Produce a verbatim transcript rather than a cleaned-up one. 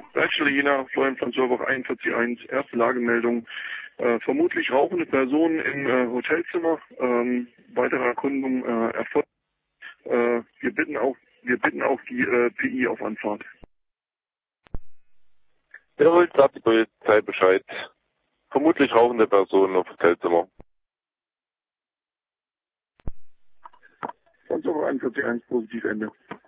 Leitstelle Jena, Florian Server einundvierzig Punkt eins, erste Lagemeldung. Äh, vermutlich rauchende Personen im äh, Hotelzimmer. Ähm, weitere Erkundung äh, erfolgt. Äh, wir bitten auch, wir bitten auch die äh, P I auf Anfahrt. Jawohl, sagt die Polizei Bescheid. Vermutlich rauchende Personen auf Hotelzimmer. Server einundvierzig Punkt eins, positiv Ende.